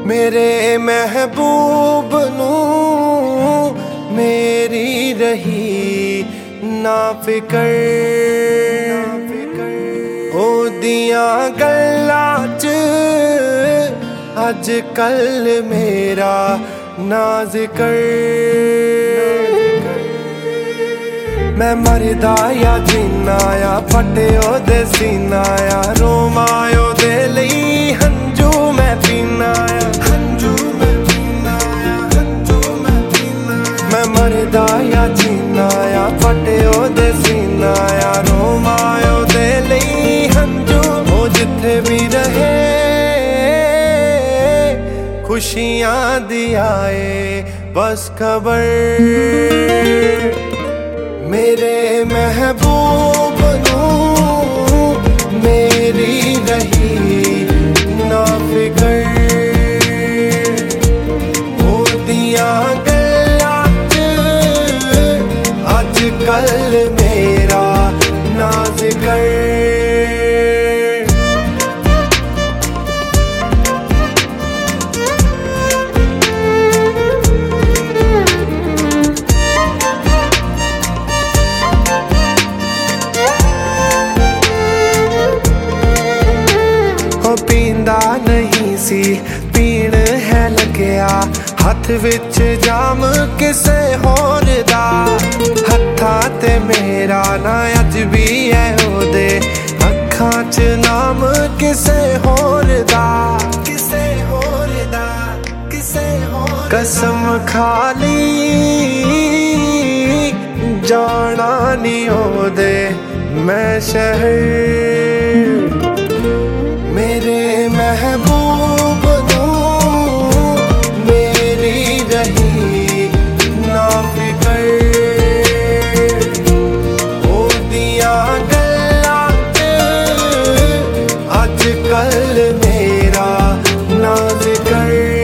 मेरे महबूब नू मेरी रही ना फिकर ओदियां गल्लां च अज कल मेरा ना जिक्र। मैं मरदा या जीना या फटे ओदे सीना या रोमा ओदे लई हंजू मैं पीना या हंजू मैं पीना या हंजू मैं पीना। मैं मरदा या जीना या फटे ओदे सीना या रोमा ओदे लई हंजू ओ जिथे भी रहे खुशियां दी आए बस खबर। मेरे महबूब नू मेरी रही ना फिकर ओदियां गल्लां च अज कल मेरा ना जिक्र। पींदा नहीं सी पीण है लग्या हथ विच जाम किसे होर दा हत्थां ते मेरा ना अज भी है ओदे अखां च नाम किसे होर दा किसे होर दा किसे होर। कसम खाली जाना नी ओदे मैं शहर। मेरे महबूब नू मेरी रही ना फिकर ओदियां गल्लां च अज कल मेरा ना जिक्र।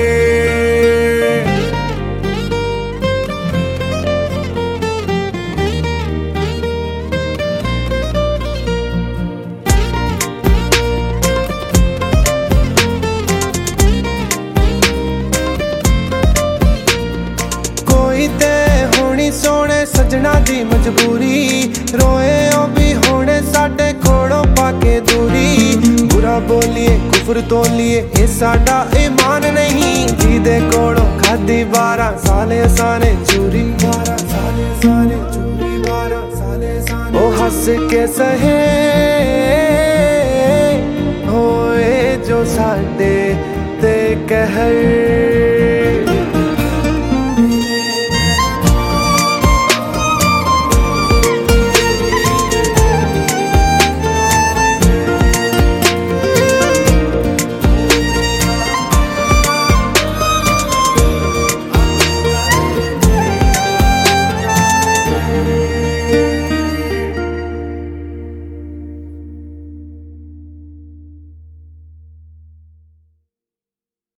सोने सजना दी मजबूरी रोए ओ भी होने साडे कोलों पाके दूरी। बुरा बोलिए कुफर तोलिए ये साडा ईमान नहीं जिदे कोलों खादी 12 साले साने चूरी 12 साले साने चूरी 12 साले साने। ओ हंस के सहे होए जो साडे ते कहर।